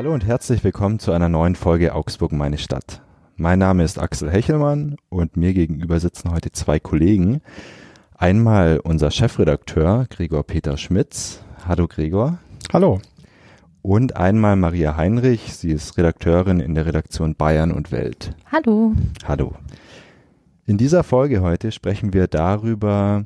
Hallo und herzlich willkommen zu einer neuen Folge Augsburg meine Stadt. Mein Name ist Axel Hechelmann und mir gegenüber sitzen heute zwei Kollegen. Einmal unser Chefredakteur Gregor Peter Schmitz. Hallo Gregor. Hallo. Und einmal Maria Heinrich. Sie ist Redakteurin in der Redaktion Bayern und Welt. Hallo. Hallo. In dieser Folge heute sprechen wir darüber,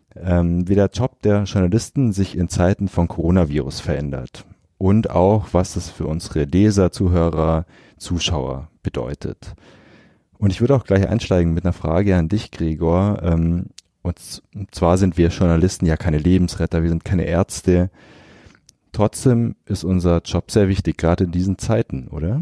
wie der Job der Journalisten sich in Zeiten von Coronavirus verändert. Und auch, was das für unsere Leser, Zuhörer, Zuschauer bedeutet. Und ich würde auch gleich einsteigen mit einer Frage an dich, Gregor. Und zwar sind wir Journalisten ja keine Lebensretter, wir sind keine Ärzte. Trotzdem ist unser Job sehr wichtig, gerade in diesen Zeiten, oder?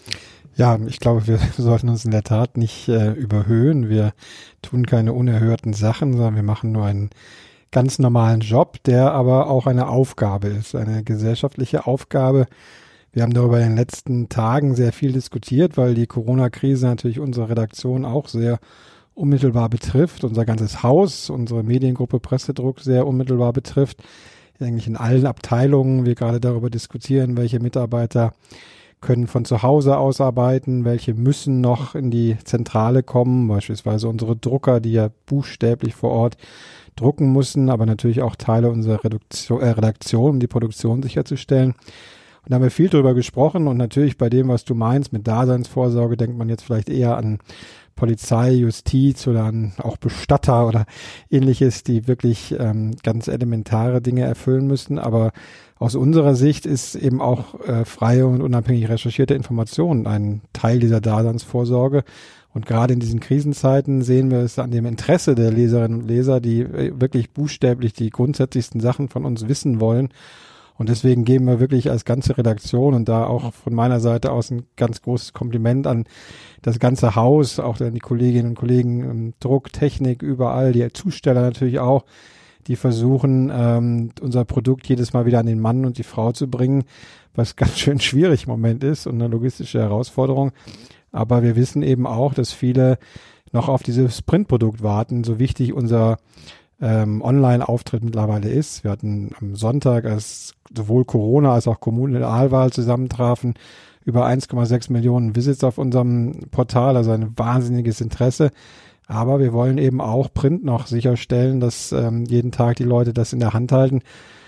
Ja, ich glaube, wir sollten uns in der Tat nicht überhöhen. Wir tun keine unerhörten Sachen, sondern wir machen nur einen ganz normalen Job, der aber auch eine Aufgabe ist, eine gesellschaftliche Aufgabe. Wir haben darüber in den letzten Tagen sehr viel diskutiert, weil die Corona-Krise natürlich unsere Redaktion auch sehr unmittelbar betrifft, unser ganzes Haus, unsere Mediengruppe Pressedruck sehr unmittelbar betrifft. Eigentlich in allen Abteilungen wir gerade darüber diskutieren, welche Mitarbeiter können von zu Hause aus arbeiten, welche müssen noch in die Zentrale kommen, beispielsweise unsere Drucker, die ja buchstäblich vor Ort drucken müssen, aber natürlich auch Teile unserer Redaktion, um die Produktion sicherzustellen. Und da haben wir viel drüber gesprochen und natürlich bei dem, was du meinst, mit Daseinsvorsorge, denkt man jetzt vielleicht eher an Polizei, Justiz oder an auch Bestatter oder ähnliches, die wirklich ganz elementare Dinge erfüllen müssen. Aber aus unserer Sicht ist eben auch freie und unabhängig recherchierte Information ein Teil dieser Daseinsvorsorge. Und gerade in diesen Krisenzeiten sehen wir es an dem Interesse der Leserinnen und Leser, die wirklich buchstäblich die grundsätzlichsten Sachen von uns wissen wollen. Und deswegen geben wir wirklich als ganze Redaktion und da auch von meiner Seite aus ein ganz großes Kompliment an das ganze Haus, auch an die Kolleginnen und Kollegen, Druck, Technik, überall, die Zusteller natürlich auch, die versuchen, unser Produkt jedes Mal wieder an den Mann und die Frau zu bringen, was ganz schön schwierig im Moment ist und eine logistische Herausforderung. Aber wir wissen eben auch, dass viele noch auf dieses Printprodukt warten, so wichtig unser Online-Auftritt mittlerweile ist. Wir hatten am Sonntag, als sowohl Corona als auch Kommunalwahl zusammentrafen, über 1,6 Millionen Visits auf unserem Portal, also ein wahnsinniges Interesse. Aber wir wollen eben auch Print noch sicherstellen, dass jeden Tag die Leute das in der Hand halten.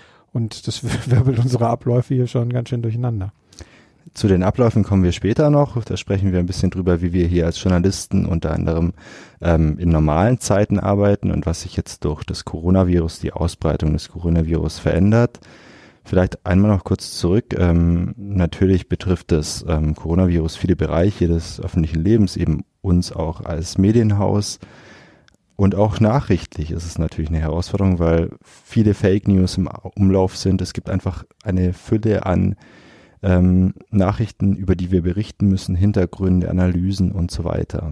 Und das wirbelt unsere Abläufe hier schon ganz schön durcheinander. Zu den Abläufen kommen wir später noch. Da sprechen wir ein bisschen drüber, wie wir hier als Journalisten unter anderem in normalen Zeiten arbeiten und was sich jetzt durch das Coronavirus, die Ausbreitung des Coronavirus verändert. Vielleicht einmal noch kurz zurück. Natürlich betrifft das Coronavirus viele Bereiche des öffentlichen Lebens, eben uns auch als Medienhaus. Und auch nachrichtlich ist es natürlich eine Herausforderung, weil viele Fake News im Umlauf sind. Es gibt einfach eine Fülle an Nachrichten, über die wir berichten müssen, Hintergründe, Analysen und so weiter.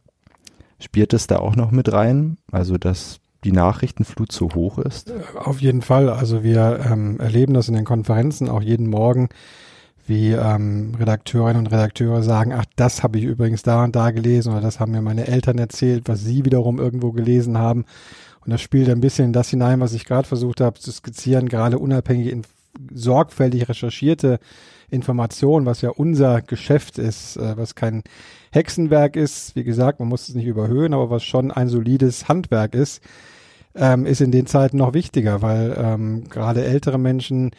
Spielt es da auch noch mit rein? Also, dass die Nachrichtenflut so hoch ist? Auf jeden Fall. Also wir erleben das in den Konferenzen auch jeden Morgen, wie Redakteurinnen und Redakteure sagen, ach, das habe ich übrigens da und da gelesen oder das haben mir meine Eltern erzählt, was sie wiederum irgendwo gelesen haben. Und das spielt ein bisschen in das hinein, was ich gerade versucht habe zu skizzieren, gerade unabhängige sorgfältig recherchierte Information, was ja unser Geschäft ist, was kein Hexenwerk ist. Wie gesagt, man muss es nicht überhöhen, aber was schon ein solides Handwerk ist in den Zeiten noch wichtiger, weil gerade ältere Menschen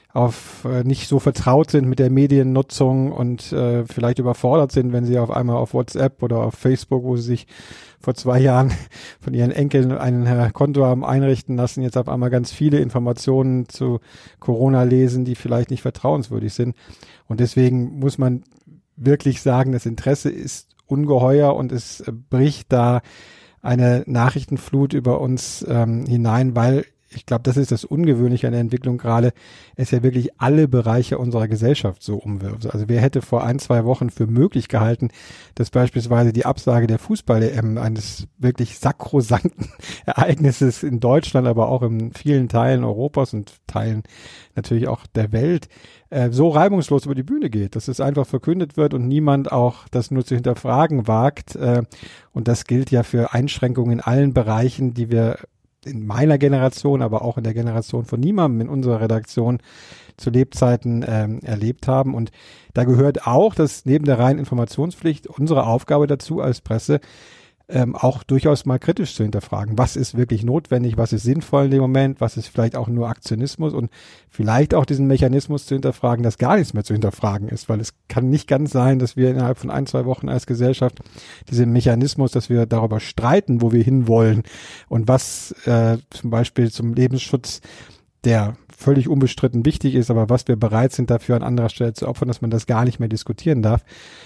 nicht so vertraut sind mit der Mediennutzung und vielleicht überfordert sind, wenn sie auf einmal auf WhatsApp oder auf Facebook, wo sie sich vor 2 Jahren von ihren Enkeln ein Konto haben einrichten lassen, jetzt auf einmal ganz viele Informationen zu Corona lesen, die vielleicht nicht vertrauenswürdig sind. Und deswegen muss man wirklich sagen, das Interesse ist ungeheuer und es bricht da eine Nachrichtenflut über uns hinein, weil ich glaube, das ist das Ungewöhnliche an der Entwicklung gerade, es ja wirklich alle Bereiche unserer Gesellschaft so umwirft. Also wer hätte vor 1-2 Wochen für möglich gehalten, dass beispielsweise die Absage der Fußball-EM eines wirklich sakrosankten Ereignisses in Deutschland, aber auch in vielen Teilen Europas und Teilen natürlich auch der Welt, so reibungslos über die Bühne geht, dass es einfach verkündet wird und niemand auch das nur zu hinterfragen wagt. Und das gilt ja für Einschränkungen in allen Bereichen, die wir in meiner Generation, aber auch in der Generation von niemandem in unserer Redaktion zu Lebzeiten erlebt haben. Und da gehört auch, dass neben der reinen Informationspflicht unsere Aufgabe dazu als Presse auch durchaus mal kritisch zu hinterfragen. Was ist wirklich notwendig? Was ist sinnvoll in dem Moment? Was ist vielleicht auch nur Aktionismus? Und vielleicht auch diesen Mechanismus zu hinterfragen, dass gar nichts mehr zu hinterfragen ist, weil es kann nicht ganz sein, dass wir innerhalb von 1-2 Wochen als Gesellschaft diesen Mechanismus, dass wir darüber streiten, wo wir hinwollen und was zum Beispiel zum Lebensschutz, der völlig unbestritten wichtig ist, aber was wir bereit sind dafür an anderer Stelle zu opfern, dass man das gar nicht mehr diskutieren darf.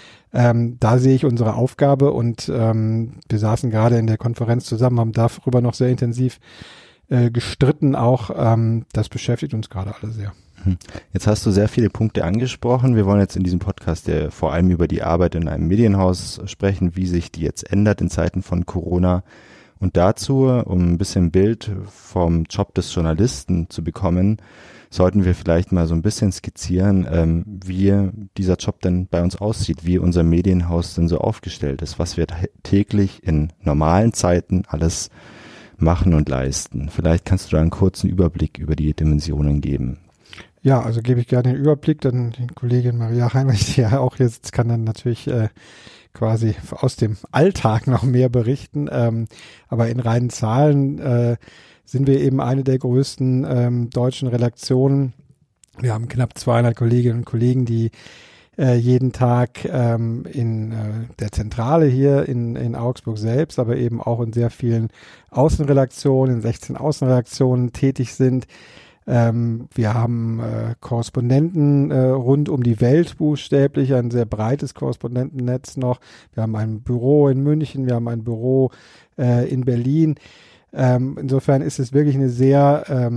Da sehe ich unsere Aufgabe und wir saßen gerade in der Konferenz zusammen, haben darüber noch sehr intensiv gestritten auch. Das beschäftigt uns gerade alle sehr. Jetzt hast du sehr viele Punkte angesprochen. Wir wollen jetzt in diesem Podcast ja vor allem über die Arbeit in einem Medienhaus sprechen, wie sich die jetzt ändert in Zeiten von Corona. Und dazu, um ein bisschen Bild vom Job des Journalisten zu bekommen, sollten wir vielleicht mal so ein bisschen skizzieren, wie dieser Job denn bei uns aussieht, wie unser Medienhaus denn so aufgestellt ist, was wir täglich in normalen Zeiten alles machen und leisten. Vielleicht kannst du da einen kurzen Überblick über die Dimensionen geben. Ja, also gebe ich gerne den Überblick, dann die Kollegin Maria Heinrich, die ja auch jetzt kann dann natürlich quasi aus dem Alltag noch mehr berichten, aber in reinen Zahlen sind wir eben eine der größten deutschen Redaktionen. Wir haben knapp 200 Kolleginnen und Kollegen, die jeden Tag in der Zentrale hier in Augsburg selbst, aber eben auch in sehr vielen Außenredaktionen, in 16 Außenredaktionen tätig sind. Wir haben Korrespondenten rund um die Welt buchstäblich, ein sehr breites Korrespondentennetz noch. Wir haben ein Büro in München, wir haben ein Büro in Berlin. Insofern ist es wirklich eine sehr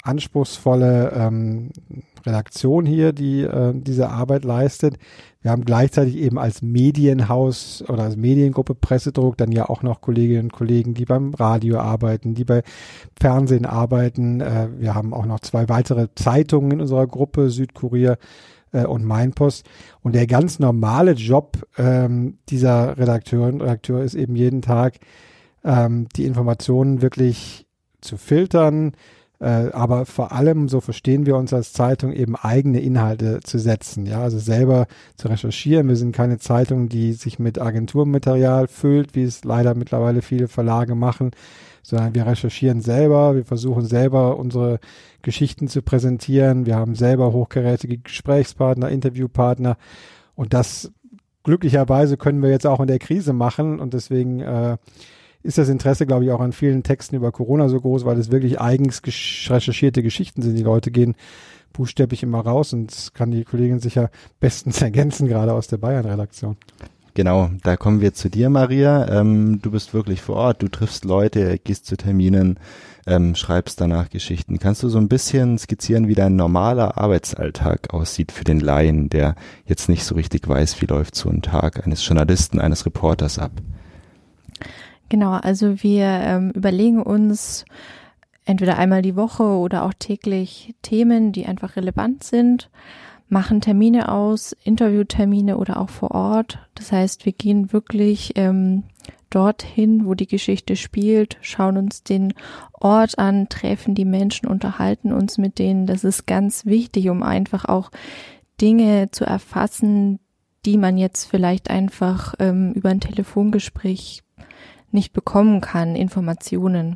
anspruchsvolle Redaktion hier, die diese Arbeit leistet. Wir haben gleichzeitig eben als Medienhaus oder als Mediengruppe Pressedruck dann ja auch noch Kolleginnen und Kollegen, die beim Radio arbeiten, die bei Fernsehen arbeiten. Wir haben auch noch 2 weitere Zeitungen in unserer Gruppe, Südkurier und Mainpost. Und der ganz normale Job dieser Redakteurin und Redakteur ist eben jeden Tag die Informationen wirklich zu filtern, aber vor allem, so verstehen wir uns als Zeitung, eben eigene Inhalte zu setzen, ja, also selber zu recherchieren. Wir sind keine Zeitung, die sich mit Agenturmaterial füllt, wie es leider mittlerweile viele Verlage machen, sondern wir recherchieren selber, wir versuchen selber unsere Geschichten zu präsentieren, wir haben selber hochkarätige Gesprächspartner, Interviewpartner und das glücklicherweise können wir jetzt auch in der Krise machen und deswegen ist das Interesse, glaube ich, auch an vielen Texten über Corona so groß, weil es wirklich eigens recherchierte Geschichten sind. Die Leute gehen buchstäblich immer raus und das kann die Kollegin sicher bestens ergänzen, gerade aus der Bayern-Redaktion. Genau, da kommen wir zu dir, Maria. Du bist wirklich vor Ort, du triffst Leute, gehst zu Terminen, schreibst danach Geschichten. Kannst du so ein bisschen skizzieren, wie dein normaler Arbeitsalltag aussieht für den Laien, der jetzt nicht so richtig weiß, wie läuft so ein Tag eines Journalisten, eines Reporters ab? Genau, also wir überlegen uns entweder einmal die Woche oder auch täglich Themen, die einfach relevant sind, machen Termine aus, Interviewtermine oder auch vor Ort. Das heißt, wir gehen wirklich dorthin, wo die Geschichte spielt, schauen uns den Ort an, treffen die Menschen, unterhalten uns mit denen. Das ist ganz wichtig, um einfach auch Dinge zu erfassen, die man jetzt vielleicht einfach über ein Telefongespräch nicht bekommen kann, Informationen.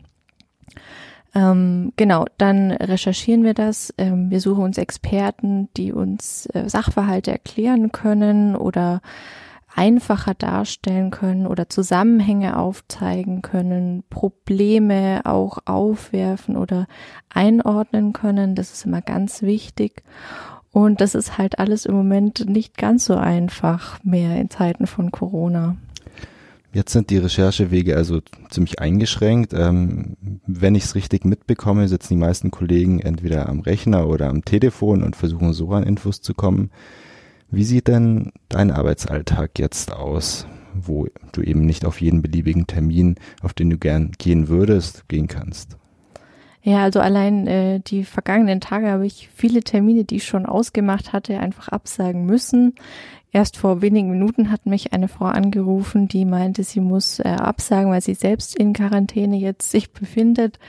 Genau, dann recherchieren wir das. Wir suchen uns Experten, die uns Sachverhalte erklären können oder einfacher darstellen können oder Zusammenhänge aufzeigen können, Probleme auch aufwerfen oder einordnen können. Das ist immer ganz wichtig. Und das ist halt alles im Moment nicht ganz so einfach mehr in Zeiten von Corona. Jetzt sind die Recherchewege also ziemlich eingeschränkt. Wenn ich es richtig mitbekomme, sitzen die meisten Kollegen entweder am Rechner oder am Telefon und versuchen so an Infos zu kommen. Wie sieht denn dein Arbeitsalltag jetzt aus, wo du eben nicht auf jeden beliebigen Termin, auf den du gern gehen würdest, gehen kannst? Ja, also allein die vergangenen Tage habe ich viele Termine, die ich schon ausgemacht hatte, einfach absagen müssen. Erst vor wenigen Minuten hat mich eine Frau angerufen, die meinte, sie muss absagen, weil sie selbst in Quarantäne jetzt sich befindet.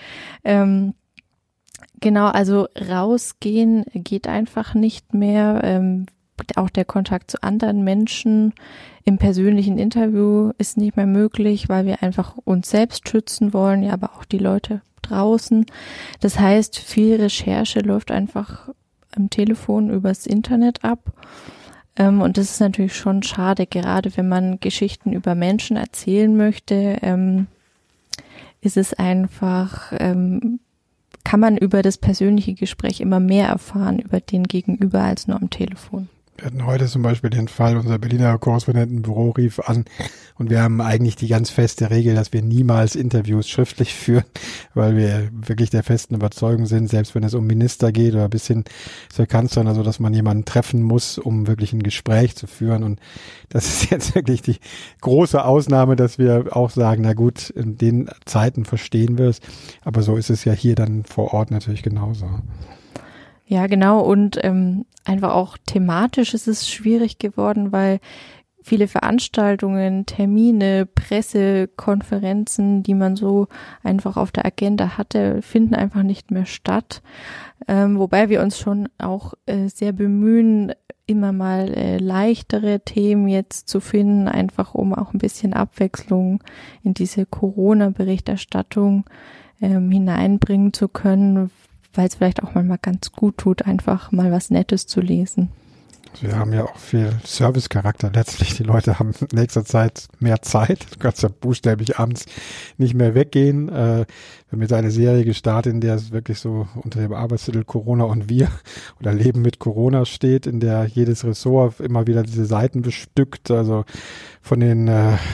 Genau, also rausgehen geht einfach nicht mehr. Auch der Kontakt zu anderen Menschen im persönlichen Interview ist nicht mehr möglich, weil wir einfach uns selbst schützen wollen, ja, aber auch die Leute draußen. Das heißt, viel Recherche läuft einfach am Telefon übers Internet ab. Und das ist natürlich schon schade, gerade wenn man Geschichten über Menschen erzählen möchte, ist es einfach, kann man über das persönliche Gespräch immer mehr erfahren über den Gegenüber als nur am Telefon. Wir hatten heute zum Beispiel den Fall, unser Berliner Korrespondentenbüro rief an und wir haben eigentlich die ganz feste Regel, dass wir niemals Interviews schriftlich führen, weil wir wirklich der festen Überzeugung sind, selbst wenn es um Minister geht oder bis hin zur Kanzlerin, also dass man jemanden treffen muss, um wirklich ein Gespräch zu führen. Und das ist jetzt wirklich die große Ausnahme, dass wir auch sagen, na gut, in den Zeiten verstehen wir es, aber so ist es ja hier dann vor Ort natürlich genauso. Ja, genau. Und einfach auch thematisch ist es schwierig geworden, weil viele Veranstaltungen, Termine, Pressekonferenzen, die man so einfach auf der Agenda hatte, finden einfach nicht mehr statt. Wobei wir uns schon auch sehr bemühen, immer mal leichtere Themen jetzt zu finden, einfach um auch ein bisschen Abwechslung in diese Corona-Berichterstattung hineinbringen zu können, weil es vielleicht auch mal ganz gut tut, einfach mal was Nettes zu lesen. Wir haben ja auch viel Servicecharakter letztlich. Die Leute haben in nächster Zeit mehr Zeit. Du kannst ja buchstäblich abends nicht mehr weggehen. Wir haben jetzt eine Serie gestartet, in der es wirklich so unter dem Arbeitstitel Corona und wir oder Leben mit Corona steht, in der jedes Ressort immer wieder diese Seiten bestückt. Also von den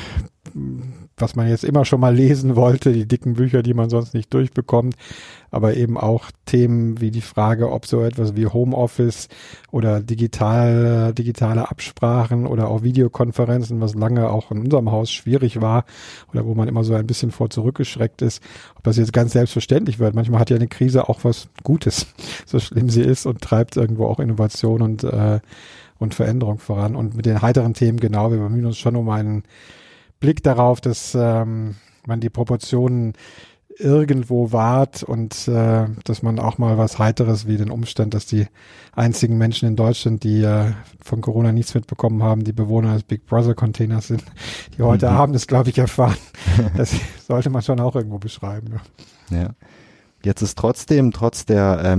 was man jetzt immer schon mal lesen wollte, die dicken Bücher, die man sonst nicht durchbekommt, aber eben auch Themen wie die Frage, ob so etwas wie Homeoffice oder digitale Absprachen oder auch Videokonferenzen, was lange auch in unserem Haus schwierig war oder wo man immer so ein bisschen vor zurückgeschreckt ist, ob das jetzt ganz selbstverständlich wird. Manchmal hat ja eine Krise auch was Gutes, so schlimm sie ist, und treibt irgendwo auch Innovation und Veränderung voran. Und mit den heiteren Themen, genau, wir bemühen uns schon um einen Blick darauf, dass man die Proportionen irgendwo wahrt und dass man auch mal was Heiteres wie den Umstand, dass die einzigen Menschen in Deutschland, die von Corona nichts mitbekommen haben, die Bewohner des Big Brother Containers sind, die heute Abend das, glaube ich, erfahren. Das sollte man schon auch irgendwo beschreiben. Ja. Jetzt ist trotzdem, trotz der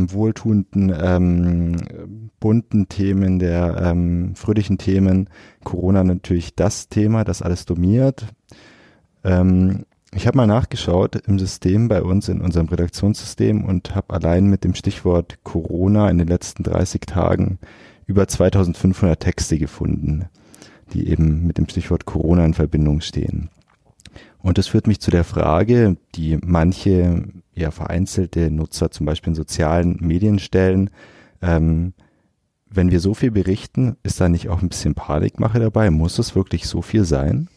wohltuenden, bunten Themen, der fröhlichen Themen, Corona natürlich das Thema, das alles dominiert. Ich habe mal nachgeschaut im System bei uns, in unserem Redaktionssystem, und habe allein mit dem Stichwort Corona in den letzten 30 Tagen über 2500 Texte gefunden, die eben mit dem Stichwort Corona in Verbindung stehen. Und das führt mich zu der Frage, die manche eher vereinzelte Nutzer zum Beispiel in sozialen Medien stellen. Wenn wir so viel berichten, ist da nicht auch ein bisschen Panikmache dabei? Muss es wirklich so viel sein?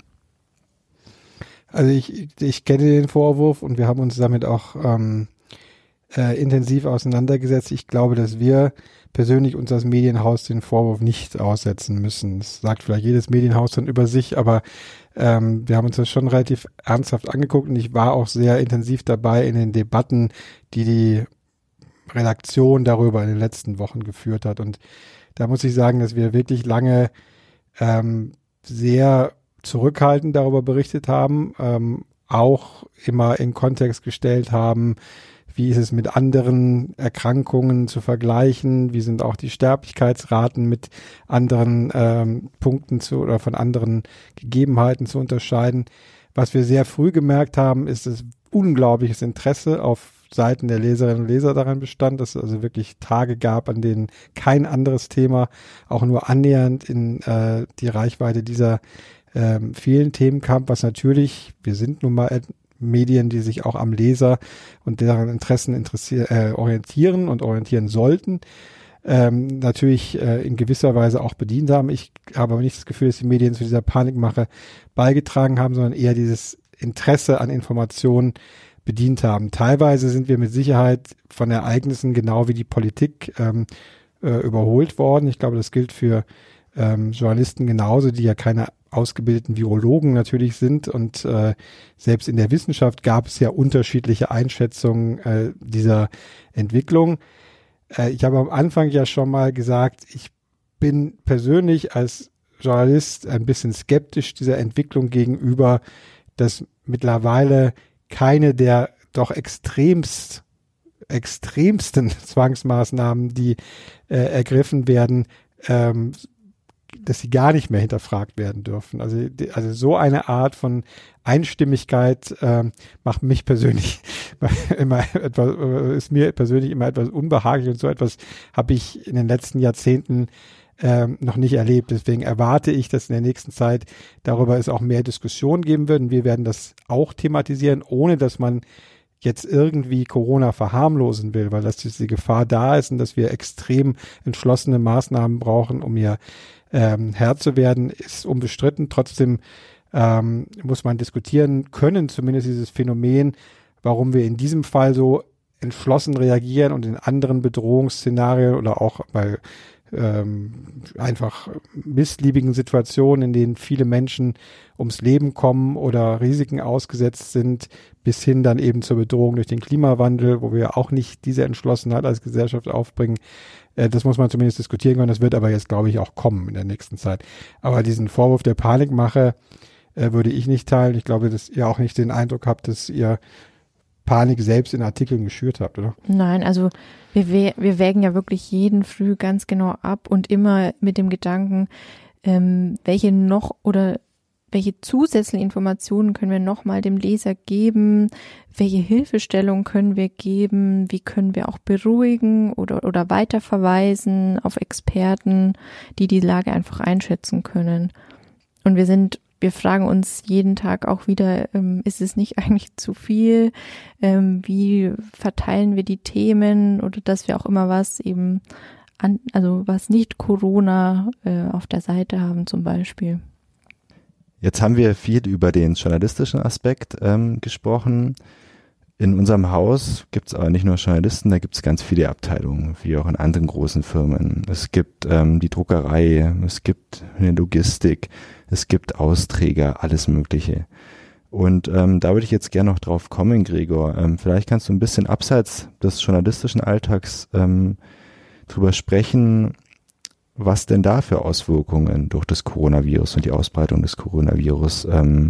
Also ich kenne den Vorwurf und wir haben uns damit auch intensiv auseinandergesetzt. Ich glaube, dass wir persönlich uns als Medienhaus den Vorwurf nicht aussetzen müssen. Das sagt vielleicht jedes Medienhaus dann über sich, aber wir haben uns das schon relativ ernsthaft angeguckt und ich war auch sehr intensiv dabei in den Debatten, die Redaktion darüber in den letzten Wochen geführt hat. Und da muss ich sagen, dass wir wirklich lange sehr zurückhaltend darüber berichtet haben, auch immer in Kontext gestellt haben, wie ist es mit anderen Erkrankungen zu vergleichen, wie sind auch die Sterblichkeitsraten mit anderen Punkten oder von anderen Gegebenheiten zu unterscheiden. Was wir sehr früh gemerkt haben, ist das unglaubliches Interesse auf Seiten der Leserinnen und Leser daran bestand, dass es also wirklich Tage gab, an denen kein anderes Thema auch nur annähernd in die Reichweite dieser vielen Themen kam, was natürlich, wir sind nun mal Medien, die sich auch am Leser und deren Interessen orientieren und orientieren sollten, natürlich in gewisser Weise auch bedient haben. Ich habe aber nicht das Gefühl, dass die Medien zu dieser Panikmache beigetragen haben, sondern eher dieses Interesse an Informationen bedient haben. Teilweise sind wir mit Sicherheit von Ereignissen, genau wie die Politik, überholt worden. Ich glaube, das gilt für Journalisten genauso, die ja keine ausgebildeten Virologen natürlich sind, und selbst in der Wissenschaft gab es ja unterschiedliche Einschätzungen dieser Entwicklung. Ich habe am Anfang ja schon mal gesagt, ich bin persönlich als Journalist ein bisschen skeptisch dieser Entwicklung gegenüber, dass mittlerweile keine der doch extremsten Zwangsmaßnahmen, die ergriffen werden, dass sie gar nicht mehr hinterfragt werden dürfen. Also so eine Art von Einstimmigkeit macht mich persönlich ist mir persönlich immer etwas unbehaglich, und so etwas habe ich in den letzten Jahrzehnten noch nicht erlebt. Deswegen erwarte ich, dass in der nächsten Zeit darüber es auch mehr Diskussion geben wird. Und wir werden das auch thematisieren, ohne dass man jetzt irgendwie Corona verharmlosen will, weil diese Gefahr da ist und dass wir extrem entschlossene Maßnahmen brauchen, um hier Herr zu werden, ist unbestritten. Trotzdem muss man diskutieren können, zumindest dieses Phänomen, warum wir in diesem Fall so entschlossen reagieren und in anderen Bedrohungsszenarien oder auch bei einfach missliebigen Situationen, in denen viele Menschen ums Leben kommen oder Risiken ausgesetzt sind, bis hin dann eben zur Bedrohung durch den Klimawandel, wo wir auch nicht diese Entschlossenheit als Gesellschaft aufbringen. Das muss man zumindest diskutieren können. Das wird aber jetzt, glaube ich, auch kommen in der nächsten Zeit. Aber diesen Vorwurf der Panikmache würde ich nicht teilen. Ich glaube, dass ihr auch nicht den Eindruck habt, dass ihr Panik selbst in Artikeln geschürt habt, oder? Nein, also wir wägen ja wirklich jeden Früh ganz genau ab und immer mit dem Gedanken, welche zusätzlichen Informationen können wir nochmal dem Leser geben, welche Hilfestellung können wir geben, wie können wir auch beruhigen oder weiterverweisen auf Experten, die die Lage einfach einschätzen können. Und wir fragen uns jeden Tag auch wieder, ist es nicht eigentlich zu viel? Wie verteilen wir die Themen, oder dass wir auch immer was eben was nicht Corona auf der Seite haben zum Beispiel. Jetzt haben wir viel über den journalistischen Aspekt gesprochen. In unserem Haus gibt es aber nicht nur Journalisten, da gibt es ganz viele Abteilungen, wie auch in anderen großen Firmen. Es gibt die Druckerei, es gibt eine Logistik, es gibt Austräger, alles Mögliche. Und da würde ich jetzt gerne noch drauf kommen, Gregor. Vielleicht kannst du ein bisschen abseits des journalistischen Alltags drüber sprechen, was denn da für Auswirkungen durch das Coronavirus und die Ausbreitung des Coronavirus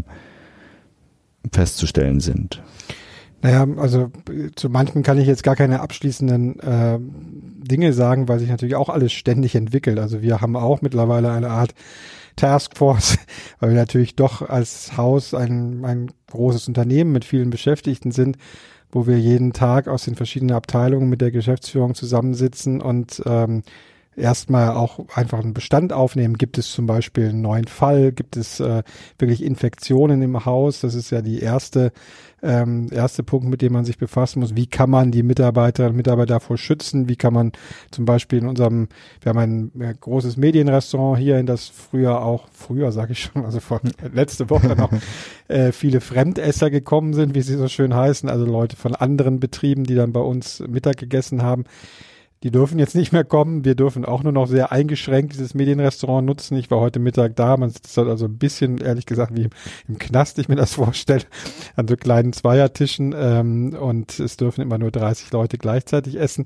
festzustellen sind. Naja, also zu manchen kann ich jetzt gar keine abschließenden Dinge sagen, weil sich natürlich auch alles ständig entwickelt. Also wir haben auch mittlerweile eine Art Taskforce, weil wir natürlich doch als Haus ein großes Unternehmen mit vielen Beschäftigten sind, wo wir jeden Tag aus den verschiedenen Abteilungen mit der Geschäftsführung zusammensitzen und erstmal auch einfach einen Bestand aufnehmen. Gibt es zum Beispiel einen neuen Fall? Gibt es wirklich Infektionen im Haus? Das ist ja die erste Punkt, mit dem man sich befassen muss. Wie kann man die Mitarbeiterinnen und Mitarbeiter davor schützen? Wie kann man zum Beispiel wir haben ein großes Medienrestaurant hier, in das früher sage ich schon, also letzte Woche noch viele Fremdesser gekommen sind, wie sie so schön heißen, also Leute von anderen Betrieben, die dann bei uns Mittag gegessen haben. Die dürfen jetzt nicht mehr kommen. Wir dürfen auch nur noch sehr eingeschränkt dieses Medienrestaurant nutzen. Ich war heute Mittag da. Man sitzt halt also ein bisschen, ehrlich gesagt, wie im Knast, ich mir das vorstelle, an so kleinen Zweiertischen. Und es dürfen immer nur 30 Leute gleichzeitig essen.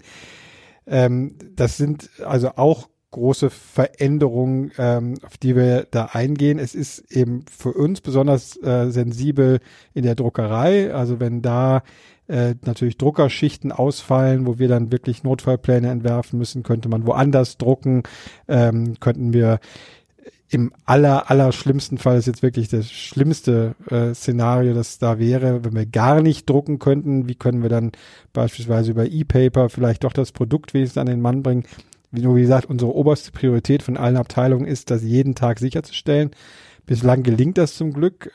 Das sind also auch große Veränderungen, auf die wir da eingehen. Es ist eben für uns besonders sensibel in der Druckerei. Also wenn da natürlich Druckerschichten ausfallen, wo wir dann wirklich Notfallpläne entwerfen müssen, könnte man woanders drucken, könnten wir im allerschlimmsten Fall, ist jetzt wirklich das schlimmste Szenario, das da wäre, wenn wir gar nicht drucken könnten, wie können wir dann beispielsweise über E-Paper vielleicht doch das Produkt wenigstens an den Mann bringen. Wie gesagt, unsere oberste Priorität von allen Abteilungen ist, das jeden Tag sicherzustellen. Bislang gelingt das zum Glück.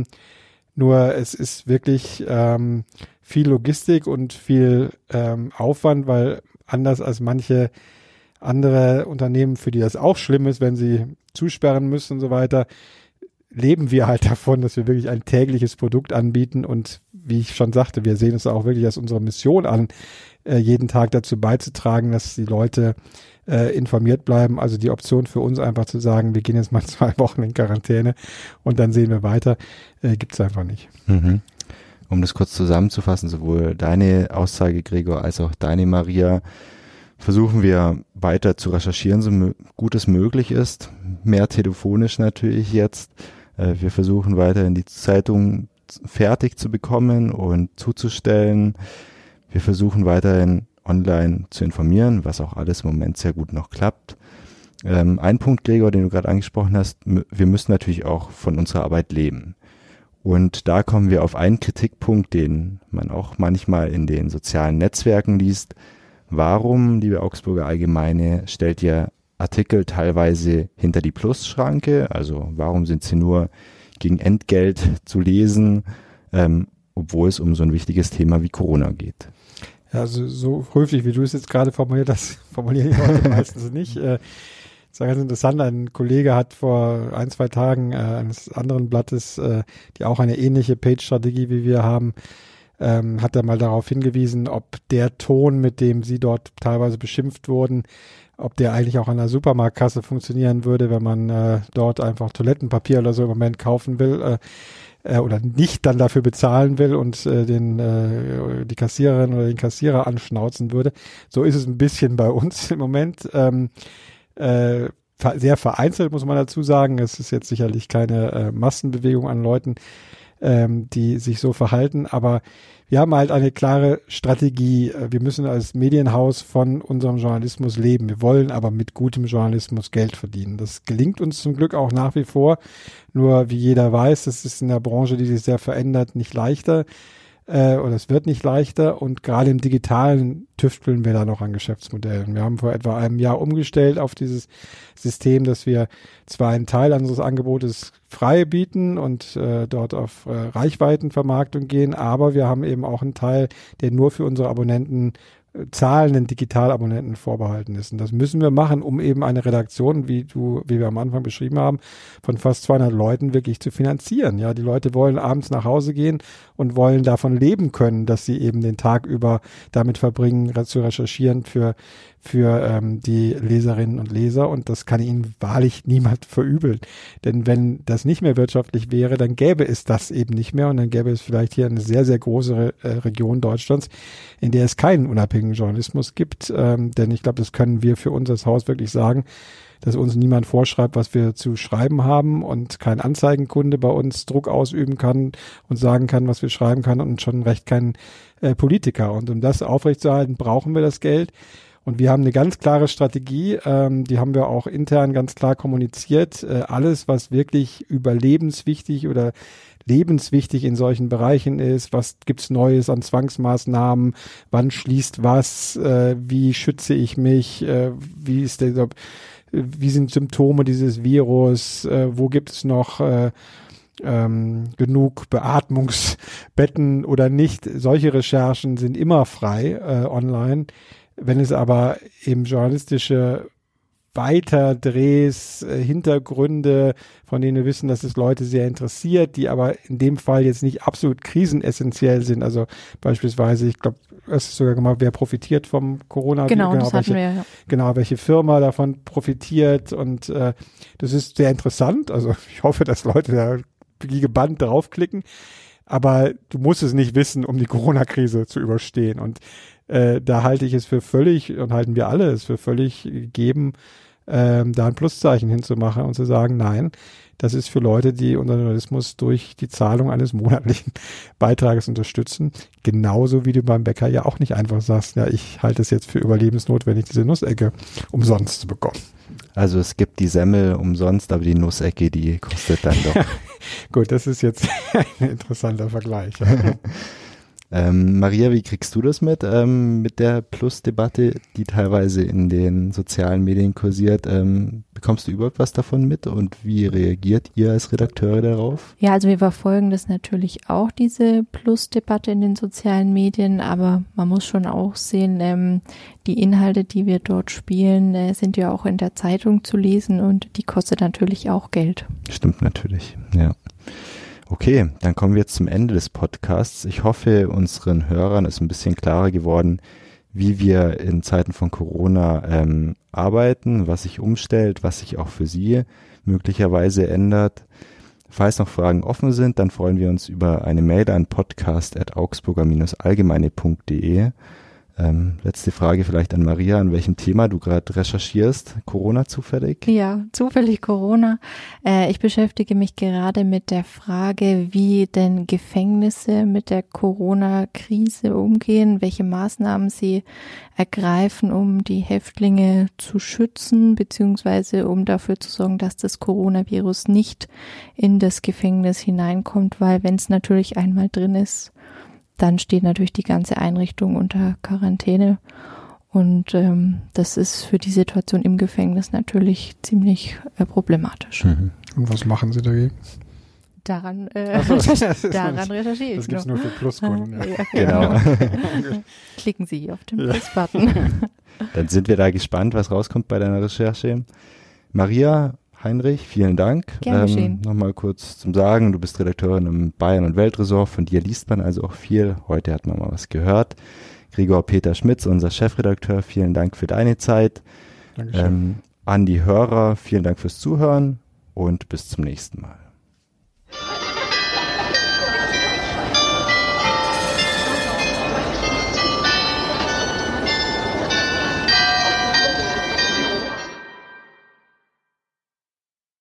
Nur es ist wirklich viel Logistik und viel Aufwand, weil anders als manche andere Unternehmen, für die das auch schlimm ist, wenn sie zusperren müssen und so weiter, leben wir halt davon, dass wir wirklich ein tägliches Produkt anbieten, und wie ich schon sagte, wir sehen es auch wirklich als unsere Mission an, jeden Tag dazu beizutragen, dass die Leute informiert bleiben. Also die Option für uns einfach zu sagen, wir gehen jetzt mal 2 Wochen in Quarantäne und dann sehen wir weiter, gibt es einfach nicht. Mhm. Um das kurz zusammenzufassen, sowohl deine Aussage, Gregor, als auch deine, Maria, versuchen wir weiter zu recherchieren, so gut es möglich ist. Mehr telefonisch natürlich jetzt. Wir versuchen weiterhin die Zeitung fertig zu bekommen und zuzustellen. Wir versuchen weiterhin online zu informieren, was auch alles im Moment sehr gut noch klappt. Ein Punkt, Gregor, den du gerade angesprochen hast, wir müssen natürlich auch von unserer Arbeit leben. Und da kommen wir auf einen Kritikpunkt, den man auch manchmal in den sozialen Netzwerken liest. Warum, liebe Augsburger Allgemeine, stellt ihr Artikel teilweise hinter die Plusschranke? Also warum sind sie nur gegen Entgelt zu lesen, obwohl es um so ein wichtiges Thema wie Corona geht? Ja, also so höflich, wie du es jetzt gerade formuliert hast, formulieren die Leute meistens nicht. Das ist ganz interessant, ein Kollege hat vor 1-2 Tagen eines anderen Blattes, die auch eine ähnliche Page-Strategie wie wir haben, hat er mal darauf hingewiesen, ob der Ton, mit dem sie dort teilweise beschimpft wurden, ob der eigentlich auch an der Supermarktkasse funktionieren würde, wenn man dort einfach Toilettenpapier oder so im Moment kaufen will oder nicht dann dafür bezahlen will und die Kassiererin oder den Kassierer anschnauzen würde. So ist es ein bisschen bei uns im Moment. Sehr vereinzelt, muss man dazu sagen. Es ist jetzt sicherlich keine Massenbewegung an Leuten, die sich so verhalten, aber wir haben halt eine klare Strategie. Wir müssen als Medienhaus von unserem Journalismus leben. Wir wollen aber mit gutem Journalismus Geld verdienen. Das gelingt uns zum Glück auch nach wie vor. Nur wie jeder weiß, das ist in der Branche, die sich sehr verändert, nicht leichter. Oder es wird nicht leichter, und gerade im Digitalen tüfteln wir da noch an Geschäftsmodellen. Wir haben vor etwa einem Jahr umgestellt auf dieses System, dass wir zwar einen Teil unseres Angebotes frei bieten und dort auf Reichweitenvermarktung gehen, aber wir haben eben auch einen Teil, der nur für unsere Abonnenten, zahlenden Digitalabonnenten vorbehalten ist. Und das müssen wir machen, um eben eine Redaktion, wie wir am Anfang beschrieben haben, von fast 200 Leuten wirklich zu finanzieren. Ja, die Leute wollen abends nach Hause gehen und wollen davon leben können, dass sie eben den Tag über damit verbringen, zu recherchieren für die Leserinnen und Leser, und das kann ihnen wahrlich niemand verübeln. Denn wenn das nicht mehr wirtschaftlich wäre, dann gäbe es das eben nicht mehr, und dann gäbe es vielleicht hier eine sehr, sehr große Region Deutschlands, in der es keinen unabhängigen Journalismus gibt. Denn ich glaube, das können wir für uns als Haus wirklich sagen, dass uns niemand vorschreibt, was wir zu schreiben haben, und kein Anzeigenkunde bei uns Druck ausüben kann und sagen kann, was wir schreiben kann, und schon recht kein Politiker. Und um das aufrechtzuerhalten, brauchen wir das Geld. Und wir haben eine ganz klare Strategie, die haben wir auch intern ganz klar kommuniziert. Alles, was wirklich überlebenswichtig oder lebenswichtig in solchen Bereichen ist, was gibt's Neues an Zwangsmaßnahmen, wann schließt was, wie schütze ich mich, wie sind Symptome dieses Virus, wo gibt es noch genug Beatmungsbetten oder nicht. Solche Recherchen sind immer frei online. Wenn es aber eben journalistische Weiterdrehs, Hintergründe, von denen wir wissen, dass es Leute sehr interessiert, die aber in dem Fall jetzt nicht absolut krisenessentiell sind. Also beispielsweise, ich glaube, es ist sogar gemacht, wer profitiert vom Corona. Genau, das hatten wir, ja. Genau, welche Firma davon profitiert, und das ist sehr interessant. Also ich hoffe, dass Leute da wie gebannt draufklicken, aber du musst es nicht wissen, um die Corona-Krise zu überstehen, und da halte ich es für völlig, und halten wir alle es für völlig gegeben, da ein Pluszeichen hinzumachen und zu sagen, nein, das ist für Leute, die unseren Journalismus durch die Zahlung eines monatlichen Beitrages unterstützen. Genauso wie du beim Bäcker ja auch nicht einfach sagst, ja, ich halte es jetzt für überlebensnotwendig, diese Nussecke umsonst zu bekommen. Also es gibt die Semmel umsonst, aber die Nussecke, die kostet dann doch. Gut, das ist jetzt ein interessanter Vergleich. Maria, wie kriegst du das mit der Plus-Debatte, die teilweise in den sozialen Medien kursiert? Bekommst du überhaupt was davon mit, und wie reagiert ihr als Redakteure darauf? Ja, also wir verfolgen das natürlich auch, diese Plus-Debatte in den sozialen Medien, aber man muss schon auch sehen, die Inhalte, die wir dort spielen, sind ja auch in der Zeitung zu lesen, und die kostet natürlich auch Geld. Stimmt natürlich, ja. Okay, dann kommen wir jetzt zum Ende des Podcasts. Ich hoffe, unseren Hörern ist ein bisschen klarer geworden, wie wir in Zeiten von Corona arbeiten, was sich umstellt, was sich auch für Sie möglicherweise ändert. Falls noch Fragen offen sind, dann freuen wir uns über eine Mail an podcast@augsburger-allgemeine.de. Letzte Frage vielleicht an Maria, an welchem Thema du gerade recherchierst? Corona zufällig? Ja, zufällig Corona. Ich beschäftige mich gerade mit der Frage, wie denn Gefängnisse mit der Corona-Krise umgehen, welche Maßnahmen sie ergreifen, um die Häftlinge zu schützen, beziehungsweise um dafür zu sorgen, dass das Coronavirus nicht in das Gefängnis hineinkommt, weil wenn es natürlich einmal drin ist, dann steht natürlich die ganze Einrichtung unter Quarantäne und das ist für die Situation im Gefängnis natürlich ziemlich problematisch. Und was machen Sie dagegen? Daran recherchiere ich. Das gibt es nur für Pluskunden. Ja. Genau. Klicken Sie hier auf den Plus-Button. Dann sind wir da gespannt, was rauskommt bei deiner Recherche. Maria Heinrich, vielen Dank. Gern geschehen. Nochmal kurz zum Sagen, du bist Redakteurin im Bayern- und Weltressort, von dir liest man also auch viel. Heute hat man mal was gehört. Gregor Peter Schmitz, unser Chefredakteur, vielen Dank für deine Zeit. Dankeschön. An die Hörer, vielen Dank fürs Zuhören und bis zum nächsten Mal.